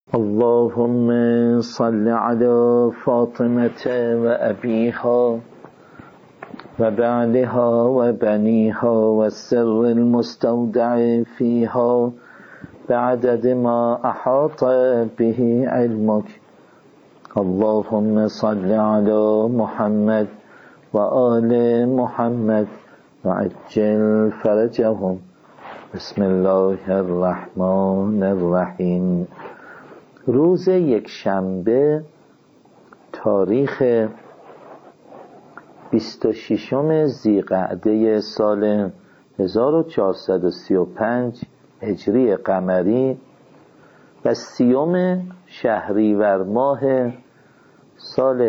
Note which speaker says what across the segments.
Speaker 1: اللهم صل على فاطمة وأبيها وبعلها وبنيها والسر المستودع فيها بعدد ما أحاط به علمك. اللهم صل على محمد وآل محمد وعجل فرجهم. بسم الله الرحمن الرحیم. روز یکشنبه تاریخ 26 ذیقعده سال 1435 هجری قمری و 30 شهریور ماه سال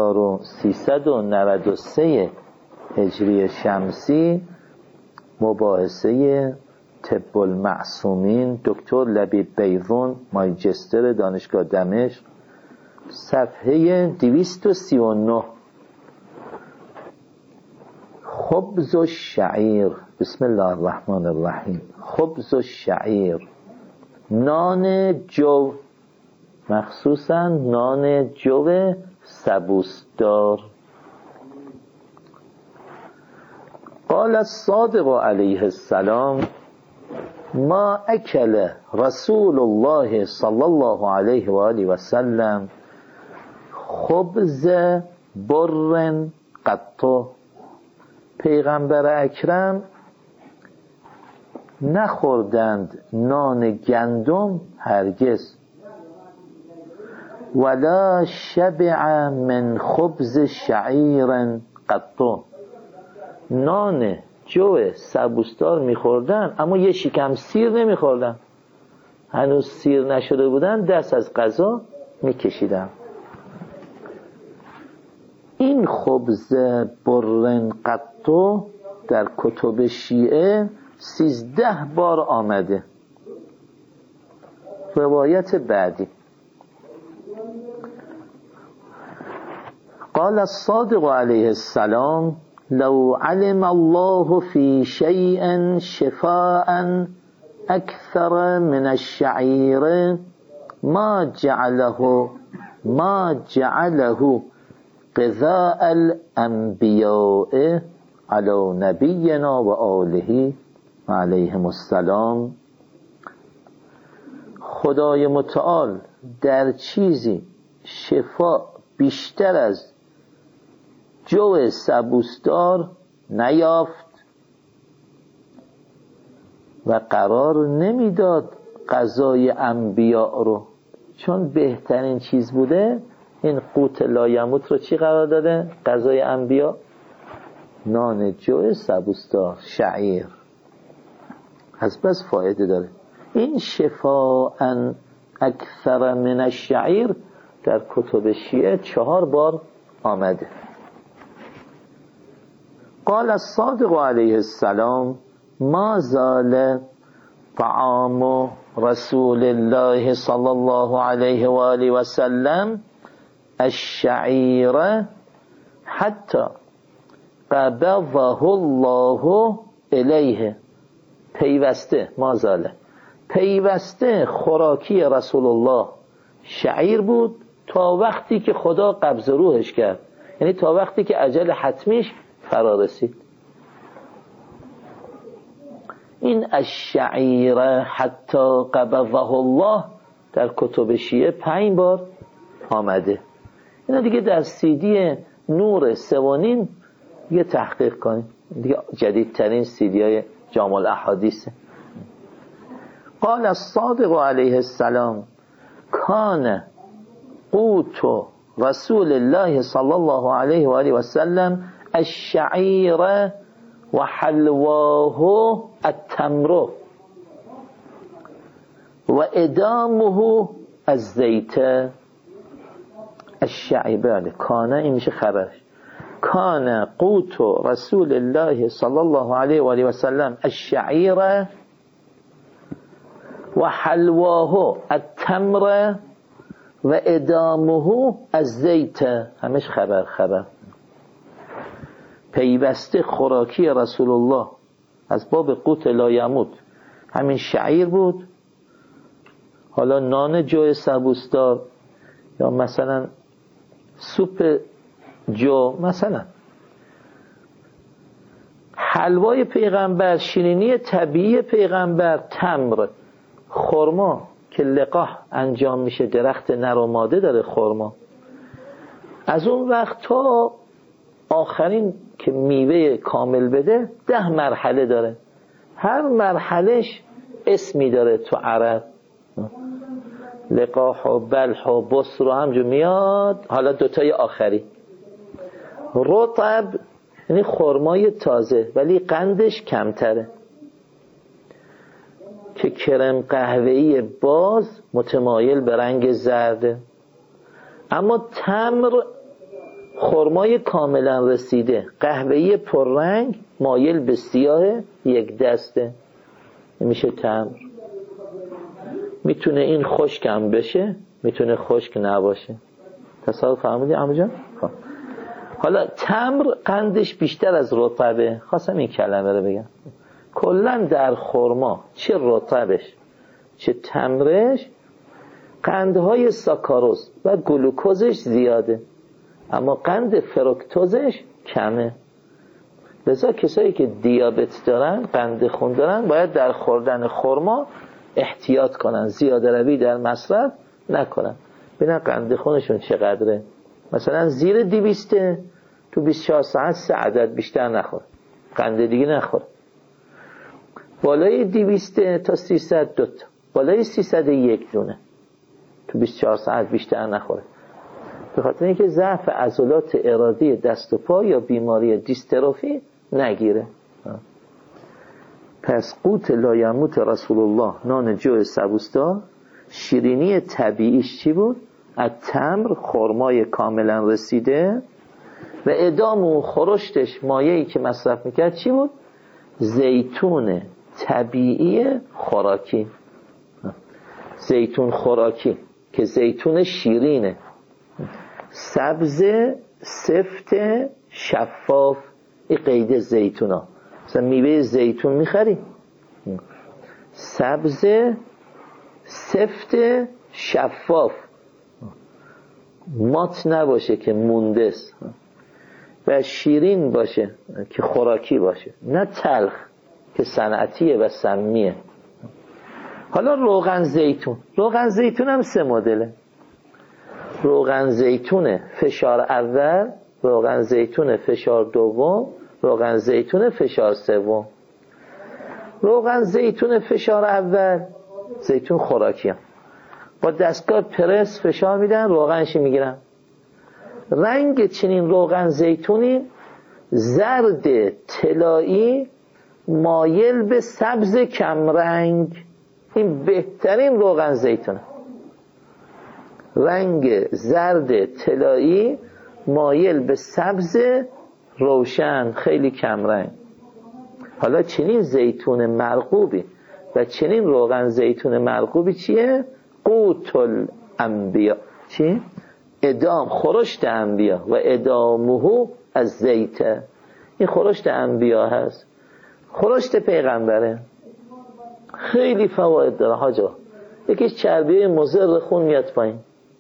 Speaker 1: 1393 هجری شمسی مباحثه طب المعصومین دکتر لبیب بیضون ماجستر دانشگاه دمشق صفحه 239. خبز الشعیر. بسم الله الرحمن الرحیم. خبز الشعیر، نان جو، مخصوصا نان جو سبوسدار. قال الصادق علیه السلام: ما اکل رسول الله صلی الله علیه و آله و سلم خبز بر قط. پیغمبر اکرم نخوردند نان گندم هرگز. ولا شبع من خبز شعیر قط. نان جو سبوسدار میخوردن اما یه شکم سیر نمیخوردن. هنوز سیر نشده بودن دست از غذا میکشیدن. این خبز برن قطو در کتب شیعه 13 بار آمده. روایت بعدی: قال الصادق علیه السلام: لو علم الله في شيء شفاء أكثر من الشعير ما جعله غذاء الأنبياء على نبينا وآله علیهم السلام. خدای متعال در چیزی شفا بیشتر از جو سبوسدار نیافت و قرار نمیداد غذای انبیاء رو، چون بهترین چیز بوده. این قوت لایموت رو چی قرار داده؟ غذای انبیاء، نان جو سبوسدار، شعیر. از بس فایده داره. این شفاء اکثر من الشعیر در کتب شیعه 4 بار آمده. قال الصادق علیه السلام: ما زال طعام رسول الله صلی الله علیه و آله و سلم الشعیر حتی قبضه الله الیه. پیوسته، ما زاله، پیوسته خوراکی رسول الله شعیر بود تا وقتی که خدا قبض روحش کرد، یعنی تا وقتی که اجل حتمیش فرا رسید. این الشعیر حتی قبضه الله در کتب شیعه 5 بار آمده. اینا دیگه در CD نور 3.5 دیگه تحقیق کنید، دیگه جدیدترین CD های جامع الاحادیث. قال الصادق علیه السلام: کان قوت رسول الله صلی الله علیه و آله و سلم الشعیر و حلواه التمر و ادامه الزیت. الشعیر، بله، کانه این میشه خبرش. کان قوت رسول الله صلی الله علیه و آله و سلم الشعیر و حلواه التمر و ادامه الزیت. همش خبر. پیوسته خوراکی رسول الله از باب قوت لا یموت همین شعیر بود. حالا نان جو سبوسدار یا مثلا سوپ جو، مثلا حلوای پیغمبر، شیرینی طبیعی پیغمبر، تمر، خرما که لقاح انجام میشه، درخت نر و ماده داره خرما. از اون وقت تا آخرین که میوه کامل بده 10 مرحله داره، هر مرحلهش اسمی داره تو عرب، لقاح و بلح و بصر و همجور میاد. حالا دوتای آخری رطب یعنی خرمای تازه ولی قندش کمتره، که کرم قهوه‌ای باز متمایل به رنگ زرده. اما تمر خرمای کاملا رسیده قهوه‌ای پررنگ مایل به سیاه یک دسته، میشه تمر. میتونه این خشک هم بشه، میتونه خشک نباشه. تصور فرمودی عمو جان؟ حالا تمر قندش بیشتر از رطبه، خواستم این کلمه رو بگم. کلا در خرما چه رطبش چه تمرش قندهای ساکاروز و گلوکوزش زیاده، اما قند فرکتوزش کمه. لذا کسایی که دیابت دارن، قند خون دارن، باید در خوردن خرما احتیاط کنن، زیاده روی در مصرف نکنن، ببینن قند خونشون چقدره. مثلا زیر 200 تو 24 ساعت 3 عدد بیشتر نخور، قند دیگه نخور. بالای 200 تا 300 2 تا، بالای 300 1 دونه، تو 24 ساعت بیشتر نخوره. به خاطر اینکه ضعف عضلات ارادی دست و پا یا بیماری دیستروفی نگیره. پس قوت لایموت رسول الله نان جو سبوسدار، شیرینی طبیعیش چی بود؟ التمر خرمای کاملا رسیده، و ادام و خورشتش مایه‌ای که مصرف میکرد چی بود؟ زیتون طبیعی خوراکی، زیتون خوراکی که زیتون شیرینه، سبز سفت شفاف. این قید زیتونا، مثلا میوه زیتون میخری، سبز سفت شفاف، مات نباشه که موندس، و شیرین باشه که خوراکی باشه، نه تلخ که صنعتیه و سمیه. حالا روغن زیتون، روغن زیتون هم 3 مدله: روغن زیتون فشار اول، روغن زیتون فشار دوم، روغن زیتون فشار سوم. روغن زیتون فشار اول زیتون خوراکی هم. با دستگاه پرس فشار میدن، روغنشی میگیرن. رنگ چنین روغن زیتونی زرد طلایی مایل به سبز کمرنگ، این بهترین روغن زیتونه. رنگ زرد طلایی مایل به سبز روشن خیلی کمرنگ. حالا چنین زیتون مرغوبی و چنین روغن زیتون مرغوبی چیه؟ قوت الانبیا. چی؟ ادام، خورشت انبیا، و ادامه از زیت. این خورشت انبیا هست، خورشت پیغمبره. خیلی فواید داره حاجا. یکیش چربی مضر خون میاد پایین.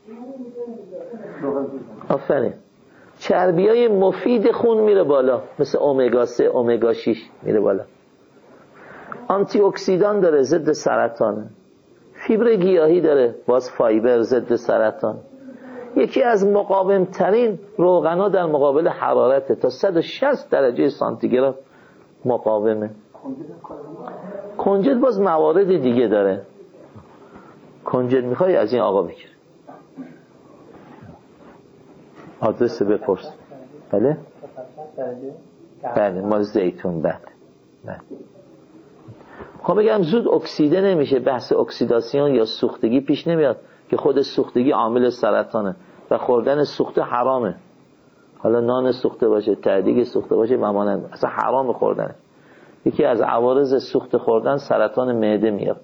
Speaker 1: آفرین. چربیای مفید خون میره بالا، مثل امگا 3 امگا 6 میره بالا. آنتی اکسیدان داره، ضد سرطانه. فیبر گیاهی داره، باز فایبر، ضد سرطان. یکی از مقاوم ترین روغنا در مقابل حرارت، تا 160 درجه سانتیگراد مقاومه. کنجد باز موارد دیگه داره. کنجد میخوای از این آقا بگیر، آدرس بپرس. بله بله مال زیتون. بله خب بگم زود اکسیده نمیشه، بحث اکسیداسیون یا سوختگی پیش نمیاد که خود سوختگی عامل سرطانه و خوردن سوخته حرامه. حالا نان سوخته باشه، تعدیگ سوخته باشه، ممانند اصلا حرام خوردنه. یکی از عوارض سوخته خوردن سرطان معده میاد.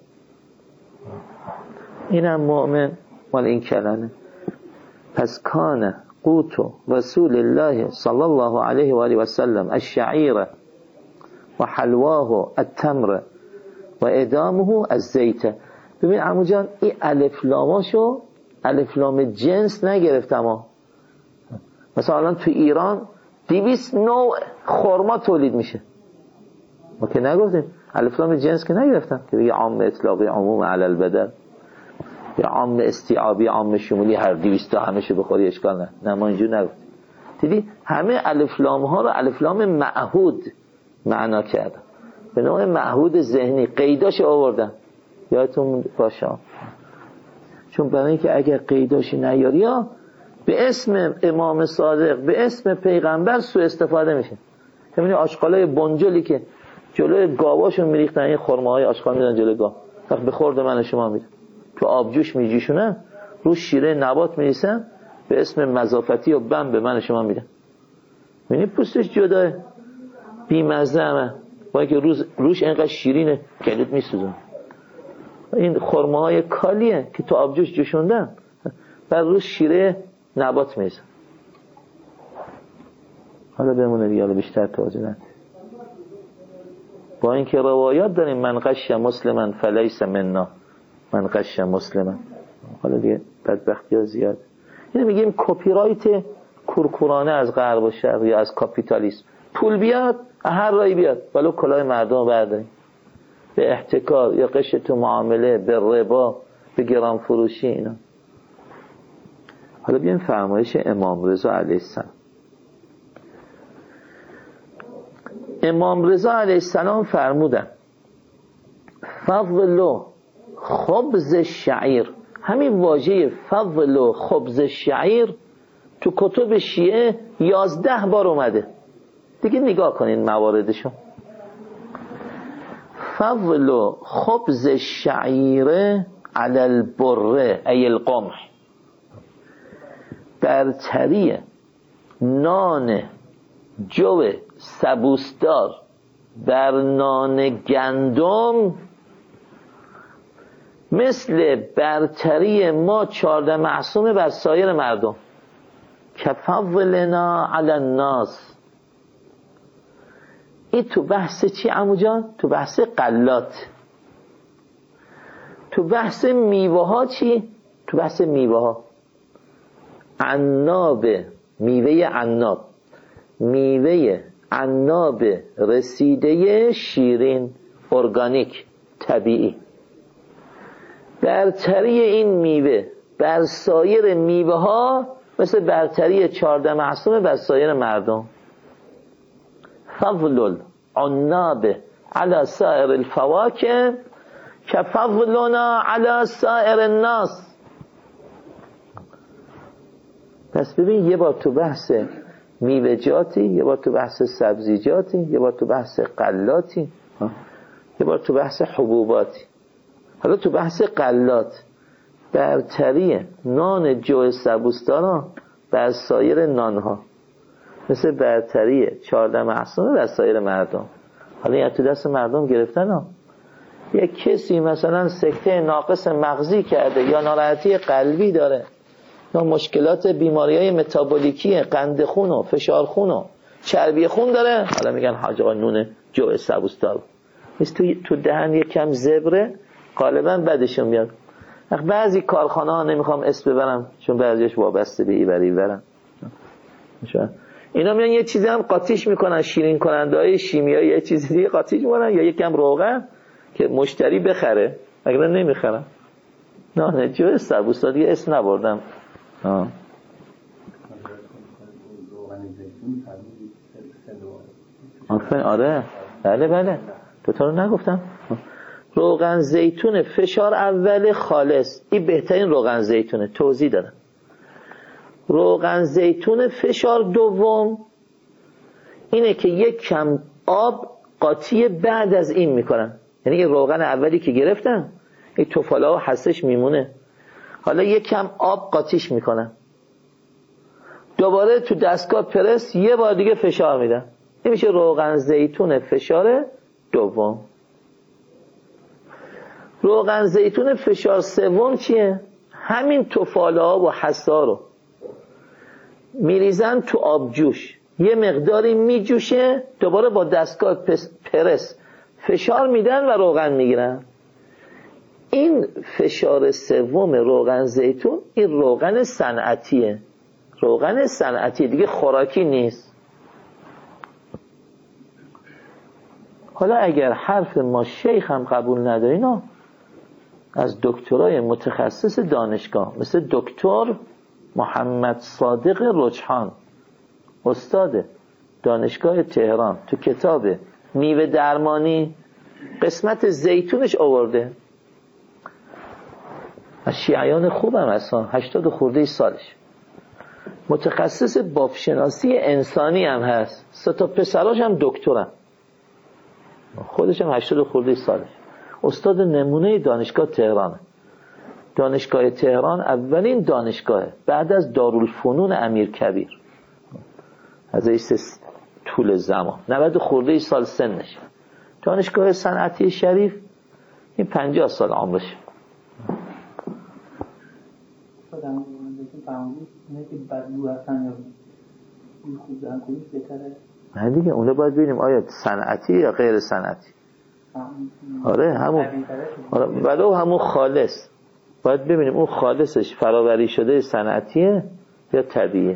Speaker 1: اینم مؤمن مال این کلمه. پس کان قوت رسول الله صلی الله علیه و آله و سلم الشعیر و حلواه التمر و ادامه الزیت. ببین عمو جان این الف لاماشو الف لام جنس نگرفتم ها. مثلا الان تو ایران 200 نوع خرما تولید میشه، ما که نگفتیم الف لام جنس که نگرفتم که بگه عام اطلاقی عموم علی البدل یا عام استیعابی عام شمولی هر 200 تا همشه بخوری اشکال نه ما اینجور نگفتیم. دیدی همه الف لام ها رو الف لام معهود معنا کردن، به نوع معهود ذهنی قیداش آوردن. یادتون باشه چون برای اینکه اگر قیداشی نیاری ها به اسم امام صادق به اسم پیغمبر سوء استفاده میشه. همین آشغالای بنجلی که جلوی گاواشون میریختن، این خرماهای آشغال میدن جلوی گاو، وقت به خورد من و شما میده تو آبجوش میجیشونن، رو شیره نبات میریسن به اسم مضافتی و بم به من و شما میدن. یعنی پوستش جداه بیمزه همه با اینکه روش اینقدر شیرینه گلوت میسوزن. این خرماهای کالیه که تو آبجوش جوشوندن بر روش شیره نبات میریسن. حالا بمونه دیگه، حالا بیشتر توضیح ندید. با اینکه روایات داریم من غش مسلما فلیس منا، من غش مسلما. حالا دیگه بدبختی ها زیاد. اینو میگیم کپی رایت کورکورانه از غرب و شرق یا از کاپیتالیسم. پول بیاد هر رایی بیاد ولو کلاه مردم رو برداریم، به احتکار یا قش تو معامله، به ربا، به گران فروشی اینا. حالا بیایم فرمایش امام رضا علیه السلام. امام رضا علیه السلام فرمودن فضل خبز شعیر. همین واژه فضل خبز شعیر تو کتب شیعه 11 بار اومده. دیگه نگاه کنین مواردشو. فضل خبز شعیر علی البره ای القمح، برتری نان جو سبوسدار بر نان گندم مثل برتری ما 14 معصوم بر سایر مردم. کفضلنا علی الناس. این تو بحث چی عمو جان؟ تو بحث غلات. تو بحث میوه ها چی؟ تو بحث میوه ها عناب، میوه عناب، میوه عناب رسیده شیرین ارگانیک طبیعی. برتری این میوه بر سایر میوه ها مثل برتری 14 معصوم بر سایر مردم. فضل العناب علی سائر الفواکه کفضلنا علی سائر الناس. پس ببین یه بار تو بحث میوه‌جاتی، یه بار تو بحث سبزیجاتی، یه بار تو بحث غلاتی، یه بار تو بحث حبوباتی. حالا تو بحث غلات برتری نان جو سبوسداران بر سایر نانها مثل برتری 14 معصوم بر سایر مردم. حالا این تو دست مردم گرفتن ها. یک کسی مثلا سکته ناقص مغزی کرده یا ناراحتی قلبی داره یا مشکلات بیماری‌های متابولیکی، قند خون و فشار خون و چربی خون داره، حالا میگن حاج آقا نون جو سبوسدار. تو دهن یکم زبره غالبا بعدشون میاد. بعضی کارخانه ها نمیخوام اسم ببرم چون بعضیش وابسته به ایوری برن، اینا میان یه چیزی هم قاطیش میکنن، شیرین کننده های شیمیایی یه چیزی دیگه قاطیش میکنن یا یکم روغن که مشتری بخره، اگر نمیخرن. نه جو سبوسدار دیگه اسم نبردم. آره بله تو رو نگفتم. روغن زیتون فشار اول خالص، این بهترین روغن زیتونه، توضیح دادم. روغن زیتون فشار دوم اینه که یک کم آب قاطی بعد از این میکنن، یعنی این روغن اولی که گرفتن این توفاله و حسش میمونه، حالا یک کم آب قاطیش میکنن، دوباره تو دستگاه پرس یه بار دیگه فشار میدن. این میشه روغن زیتون فشار دوم. روغن زیتون فشار سوم چیه؟ همین توفاله ها و حسا رو میریزن تو آبجوش، یه مقداری میجوشه، دوباره با دستگاه پرس فشار میدن و روغن میگیرن. این فشار سوم روغن زیتون، این روغن صنعتیه، روغن صنعتی دیگه خوراکی نیست. حالا اگر حرف ما شیخ هم قبول ندارین، از دکترای متخصص دانشگاه مثل دکتر محمد صادق رجحان، استاد دانشگاه تهران، تو کتاب میوه درمانی قسمت زیتونش آورده. از شیعیان خوبم اصلا، 80 خورده سالش، متخصص بافشناسی انسانی هم هست، 3 تا پسراش هم دکترن، خودش هم 80 خورده سالش، استاد نمونه دانشگاه تهران. دانشگاه تهران اولین دانشگاه بعد از دارالفنون امیرکبیر، از ایست طول زمان 90 خورده سال سنش. دانشگاه صنعتی شریف این 50 سال عمرش. نه دیگه، اونو باید ببینیم آیا صنعتی یا غیر صنعتی. آره همون، آره ولو همون خالص، باید ببینیم اون خالصش فراوری شده صنعتیه یا طبیعیه.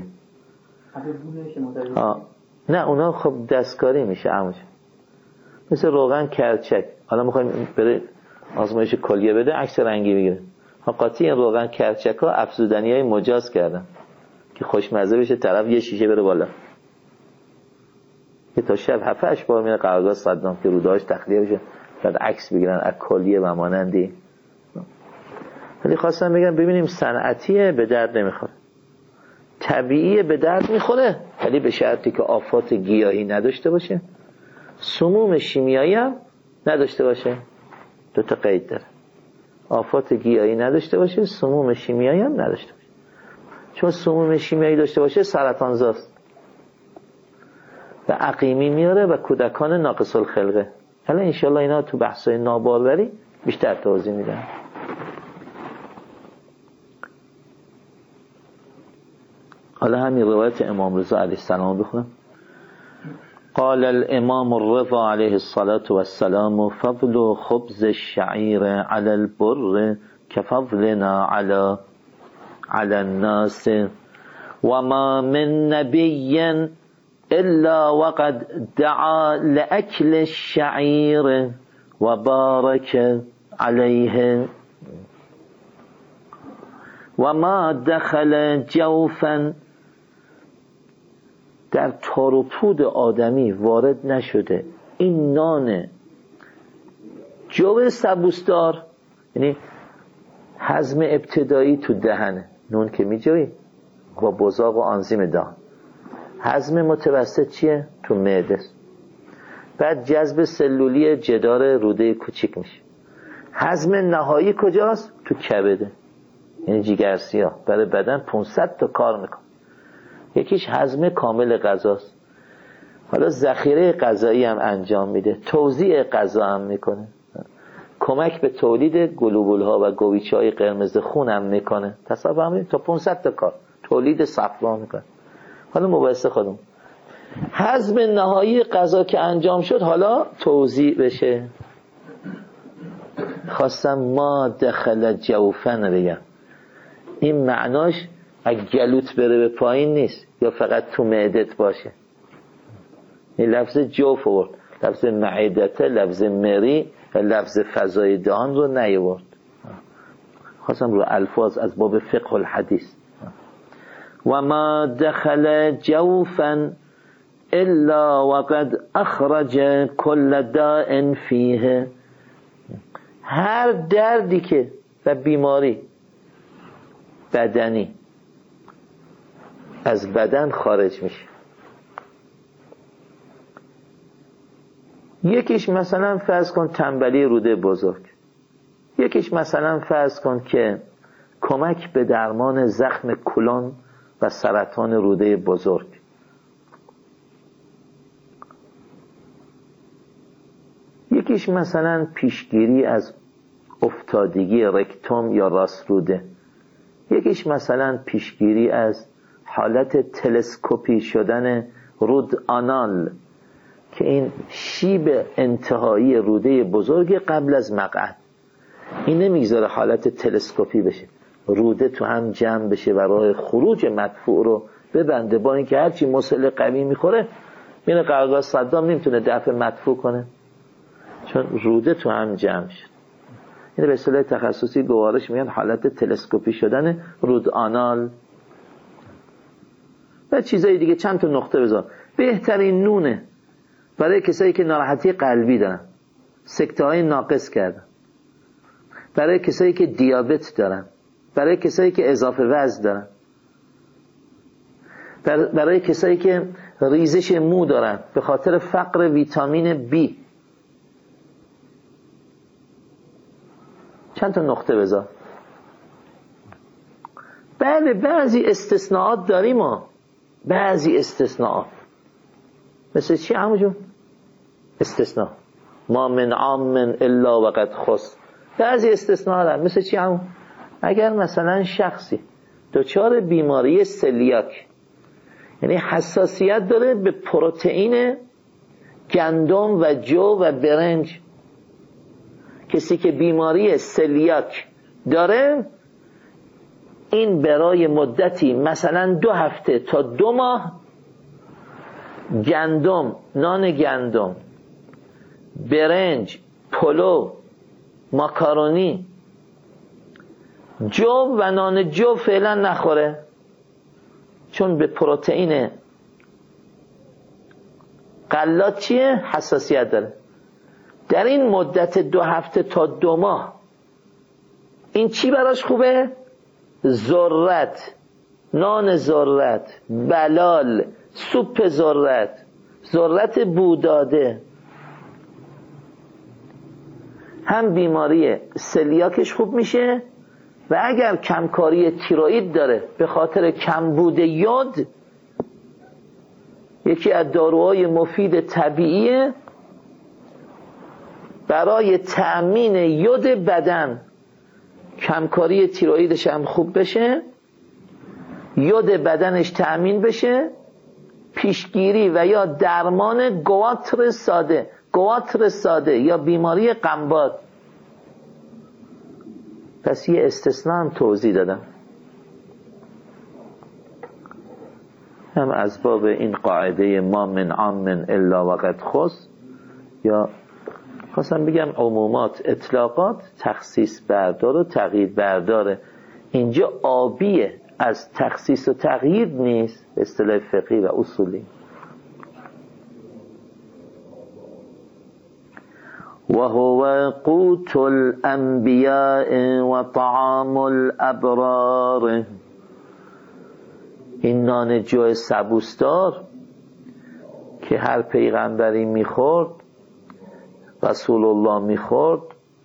Speaker 1: نه اونا خب دستکاری میشه عموش، مثل روغن کرچک. حالا میخوایم بره آزمایش کلیه بده عکس رنگی بگیره، قاطی این روغن کرچک ها افزودنی های مجاز کردن که خوشمزه بشه، طرف یه شیشه بره بالا، که تا شب 7-8 بار میره قرارگاه صدام که رودهاش تخلیه بشه، بعد عکس بگیرن از کلیه و مانندی. ولی خواستم بگم ببینیم صنعتیه به درد نمیخوره، طبیعیه به درد میخوره، ولی به شرطی که آفات گیاهی نداشته باشه، سموم شیمیایی هم نداشته باشه. 2 تا قید داره، آفات گیاهی نداشته باشه، سموم شیمیایی هم نداشته باشه. چون سموم شیمیایی داشته باشه سرطان زاست و عقیمی میاره و کودکان ناقص الخلقه. حالا انشالله اینا تو بحثای ناباروری بیشتر توضیح میدن. حالا همین روایت امام رضا علیه السلام بخونم. قال الامام الرضا علیه الصلاة والسلام فضل خبز الشعير على البر كفضلنا على الناس وما من نبي إلا وقد دعا لأكل الشعير وبارك عليه وما دخل جوفا، در تار و پود آدمی وارد نشده این نان جو سبوسدار، یعنی هضم ابتدایی تو دهنه، نون که میجوی با بزاق و آنزیم دهان. هضم متوسط چیه؟ تو معده. بعد جذب سلولی جدار روده کوچیک میشه. هضم نهایی کجاست؟ تو کبده، یعنی جگرسیاه. برای بدن 500 تا کار میکنه. یکیش هضم کامل غذاست. حالا ذخیره غذایی هم انجام میده، توزیع غذا هم میکنه، کمک به تولید گلوبول ها و گویچه های قرمز خون هم میکنه. تصور کنید تا 500 تا کار، تولید صفرا میکنه. حالا مباحثه خودمون، هضم نهایی غذا که انجام شد حالا توزیع بشه. خواستم ما دخل جوفن بگم، این معناش اگه گلوت بره به پایین نیست یا فقط تو معدت باشه. این لفظ جوف ورد، لفظ معدت، لفظ مری و لفظ فضای دهان رو نیورد. خواستم رو الفاظ از باب فقه الحدیث. و ما دخل جوفا الا وقد اخرج كل داء فیه، هر دردی که و بیماری بدنی از بدن خارج میشه. یکیش مثلا فرض کن تنبلی روده بزرگ، یکیش مثلا فرض کن که کمک به درمان زخم کلون و سرطان روده بزرگ، یکیش مثلا پیشگیری از افتادگی رکتوم یا راست روده، یکیش مثلا پیشگیری از حالت تلسکوپی شدن رود آنال که این شیب انتهایی روده بزرگ قبل از مقعد. این نمیگذاره حالت تلسکوپی بشه، روده تو هم جمع بشه و راه خروج مدفوع رو ببنده. با اینکه هرچی مسئله قوی میخوره میره قرارگاه صدام نمیتونه دفع مدفوع کنه، چون روده تو هم جمع شد. این به اصطلاح تخصصی گوارش میگن حالت تلسکوپی شدن رود آنال. و چیزای دیگه چند تا نقطه بذار. بهترین نونه برای کسایی که ناراحتی قلبی دارن، سکته های ناقص کردن، برای کسایی که دیابت دارن، برای کسایی که اضافه وزن دارن، برای کسایی که ریزش مو دارن به خاطر فقر ویتامین B. چند تا نقطه بذار. بله بعضی استثناءات داریم ما، بعضی استثناءات مثل چی عموجون؟ استثناء ما من عام الا وقد خص. بعضی استثناءات داریم مثل چی عمو؟ اگر مثلا شخصی دچار بیماری سلیاک، یعنی حساسیت داره به پروتئین گندم و جو و برنج، کسی که بیماری سلیاک داره این برای مدتی مثلا 2 هفته تا 2 ماه گندم، نان گندم، برنج، پلو، ماکارونی، جو و نان جو فعلا نخوره، چون به پروتئین غلات چیه؟ حساسیت داره. در این مدت 2 هفته تا 2 ماه این چی براش خوبه؟ ذرت، نان ذرت، بلال، سوپ ذرت، ذرت بوداده. هم بیماری سلیاکش خوب میشه و اگر کمکاری تیروئید داره به خاطر کمبود یود، یکی از داروهای مفید طبیعیه برای تأمین یود بدن، کمکاری تیروئیدش هم خوب بشه، یود بدنش تأمین بشه، پیشگیری و یا درمان گواتر ساده یا بیماری قنبات. پس یه استثناء هم توضیح دادم، هم از باب این قاعده ما من عام الا وقد خص، یا خواستم بگم عمومات اطلاقات تخصیص بردار و تغییر برداره. اینجا آبیه، از تخصیص و تغییر نیست، اصطلاح فقهی و اصولی. و هو قوت الانبیاء و طعام الابرار. این نان جو سبوسدار که هر پیغمبری میخورد، رسول الله میخورد،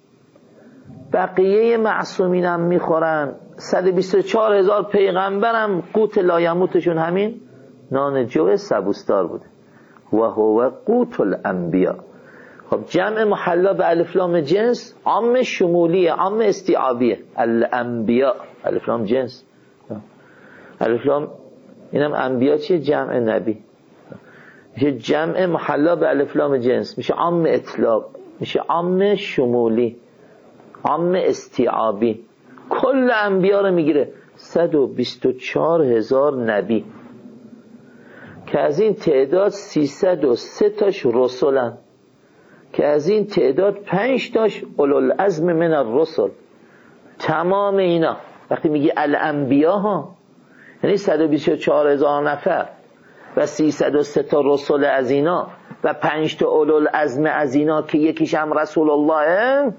Speaker 1: بقیه معصومین هم میخورن، 124,000 پیغمبرم قوت لایموتشون همین نان جو سبوسدار بوده. و هو قوت الانبیاء. خب جمع محلا به الف لام جنس، عام شمولیه، عام استیعابیه. الانبیاء الف لام جنس، الف لام اینم انبیا چیه؟ جمع نبی. میشه جمع محلا به الف لام جنس، میشه عام اطلاق، میشه عام شمولی، عام استیعابی. کل انبیا رو میگیره. 124,000 نبی که از این تعداد 303 تاش رسولن، که از این تعداد 5 تاش اولوالعزم من الرسل. تمام اینا وقتی میگی الانبیا ها یعنی 124,000 نفر و 303 تا رسول از اینا و 5 تا اولوالعزم از اینا که یکیش هم رسول الله،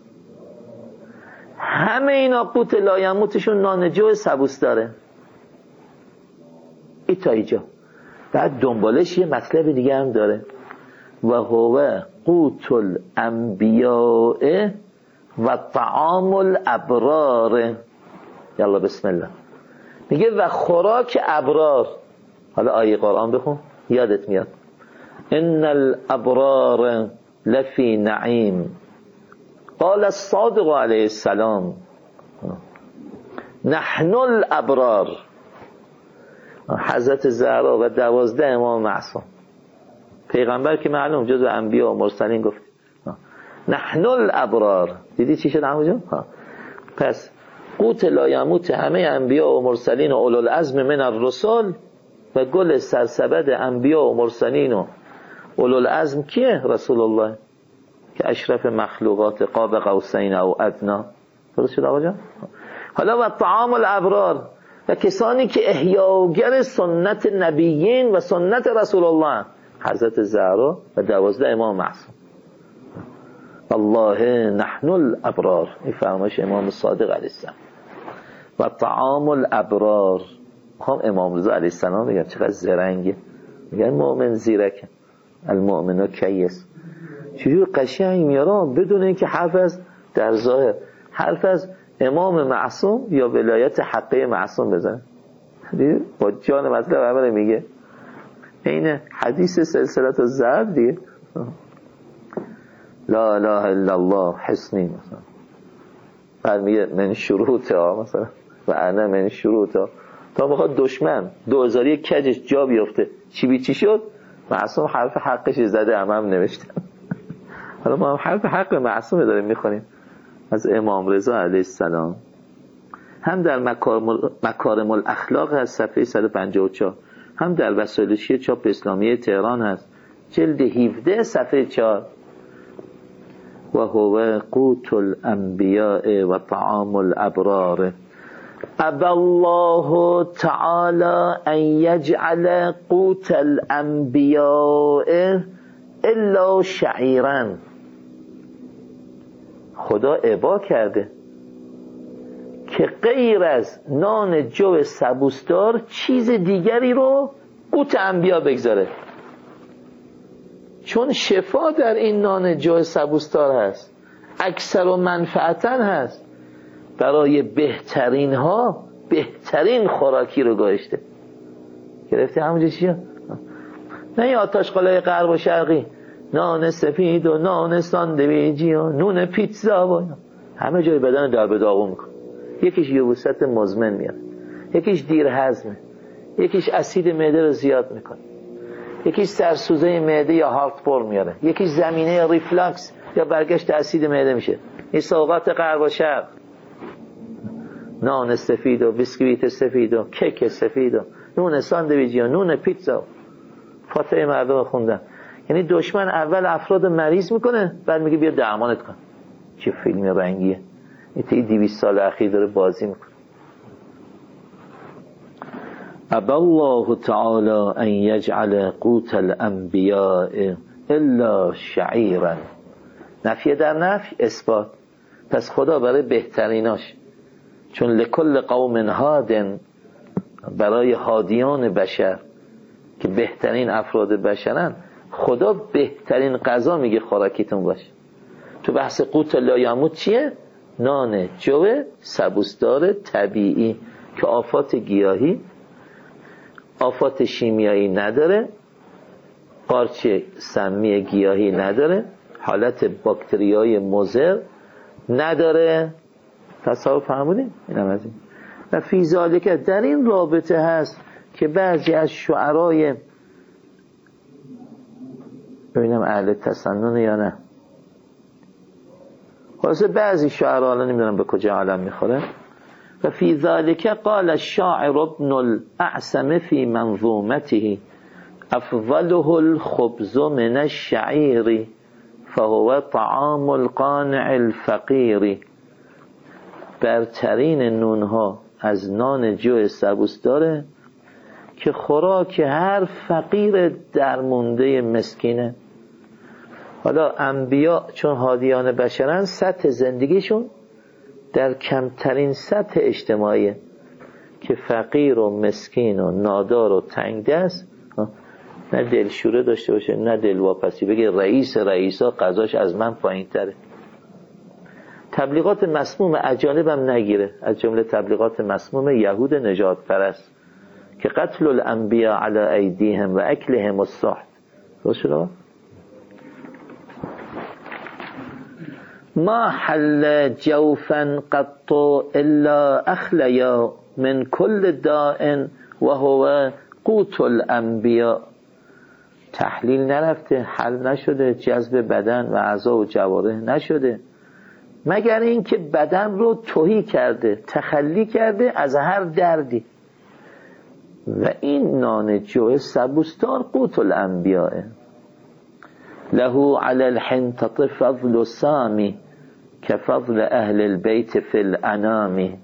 Speaker 1: همه اینا قوت لایموتشون نان جو سبوس داره. ای تا اینجا. بعد دنبالش یه مطلب دیگه هم داره. و هو قوت الانبیاء و طعام الابرار. یلا بسم الله. میگه و خوراک ابرار. حالا آیه قرآن بخون یادت میاد. ان الابرار لفی نعیم قال الصادق علیه السلام نحن الابرار. حضرت زهرا و 12 امام معصوم، پیغمبر که معلوم جزو انبیا و مرسلین گفت. نحن الابرار. دیدی چی شد همونجا؟ پس قوت لایموت همه انبیا و مرسلین و اولو العزم من الرسل و گل سرسبد انبیا و مرسلین و اولو العزم کیه؟ رسول الله که اشرف مخلوقات، قاب قوسین او ادنا. درست شد آقا جان؟ حالا و طعام الابرار و کسانی که احیاگر سنت نبیین و سنت رسول الله، حضرت زهرا و 12 امام معصوم. الله نحن الابرار، این فرمایش امام صادق علیه السلام. و طعام الابرار، میخوام امام رضا علیه السلام بگم چقدر زرنگه، میگن مؤمن زیرک المؤمن کیس. چجور قشنگ میارم بدون اینکه حرف از در ظاهر حرف از امام معصوم یا ولایت حقه معصوم بزنه. با جان مطلب اول میگه این حدیث سلسلت الذهب دیگه، لا اله الا الله حسنی مثلا، بعد میگه من شروط ها مثلا و انا من شروط ها، تا بخواد دشمن 2001 کجش جا بیفته چی بی چی شد، معصوم حرف حقش زده هم نوشته. حالا ما هم حرف حق معصوم داریم میخونیم از امام رضا علیه السلام. هم در مکارم الاخلاق هست صفحه 154، هم در وسایلشی چاپ اسلامی تهران هست جلد 17 صفحه 4. و هو قوت الانبیاء و طعام الابرار. ابى الله تعالی ان یجعل قوت الانبیاء الا شعیرا. خدا ابا کرده که غیر از نان جو سبوسدار چیز دیگری رو قوت انبیا بگذاره، چون شفا در این نان جو سبوسدار هست، اکثر و منفعتن هست، برای بهترین ها بهترین خوراکی رو گذاشته. گرفتی همونجا چیه؟ نه این آتشقالای غرب و شرقی، نان سفید و نان ساندویجی و نون پیتزا و همه جای بدن در به داغون میکنه. یکیش یبوست مزمن میاره، یکیش دیر هضمه، یکیش اسید معده رو زیاد میکنه، یکیش سرسوزه معده یا هارتبور میاره، یکیش زمینه ریفلاکس یا برگشت اسید معده میشه. این سوغات غرب و شرق، نان سفید و بیسکویت سفید و کیک سفید و نون ساندویجی و نون پیتزا. فاتحه مردم خوندن. یعنی دشمن اول افراد مریض میکنه، بعد میگه بیا درمانت کن. چه فیلم رنگیه، این 200 سال اخیر داره بازی میکنه. ابى الله تعالی ان یجعل قوت الانبیاء الا شعیرا. نفی در نفی اثبات. پس خدا برای بهتریناش، چون لکل قوم هادن، برای هادیان بشر که بهترین افراد بشرن، خدا بهترین غذا میگه خوراکیتون باشه. تو بحث قوت لایموت چیه؟ نان جو سبوسدار طبیعی که آفات گیاهی، آفات شیمیایی نداره، قارچ سمی گیاهی نداره، حالت باکتریای مضر نداره. تصور فهمونیم؟ اینم از این. و فی ذالک، در این رابطه هست که بعضی از شعرای، ببینم اهل تسنن یا نه، خلاصه بعضی شعرها نمیدونم به کجا عالم میخوره. و فی ذالک قال الشاعر ابن الاعصم فی منظومته افضله الخبز من الشعیر فهو طعام القانع الفقیر. برترین نونها از نان جو سبوسداره که خوراک هر فقیر درمونده مسکینه. حالا انبیا چون هادیان بشرن، سطح زندگیشون در کمترین سطح اجتماعیه که فقیر و مسکین و نادار و تنگ دست نه دلشوره داشته باشه نه دلواپسی، بگه رئیس رئیسا قضاش از من پایین تره. تبلیغات مسموم اجانب هم نگیره، از جمله تبلیغات مسموم یهود نجات پرست که قتل الانبیاء علی ایدیهم و اکلهم السحت. درست شد؟ ما حل جوفا قط الا اخلیا من كل داء و هو قوت الانبیاء. تحلیل نرفته، حل نشده، جذب بدن و اعضا و جوارح نشده، مگر اینکه بدن رو تهی کرده، تخلی کرده از هر دردی. و این نان جو سبوستار قوت الانبیاء، له علی الحنطة فضل سامی که فضل اهل البیت فی الانام.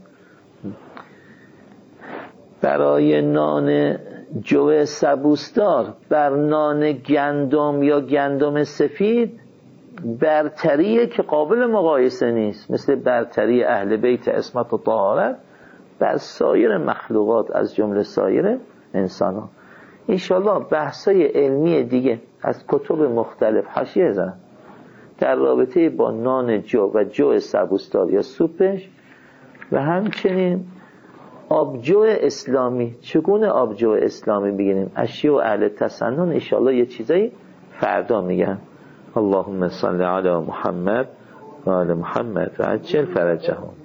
Speaker 1: برای نان جو سبوستار بر نان گندم یا گندم سفید برتریه که قابل مقایسه نیست، مثل برتری اهل بیت عصمت و طهارت بر سایر مخلوقات از جمله سایر انسان ها. انشاءالله بحثای علمی دیگه از کتب مختلف حاشیه زدن در رابطه با نان جو و جو سبوستار یا سوپش، و همچنین آبجو اسلامی، چگونه آبجو اسلامی بگیریم، اشیاء و اهل تسنن. انشاءالله یه چیزایی فردا میگن. اللهم صل علی محمد و آل محمد و عجل فرجهم.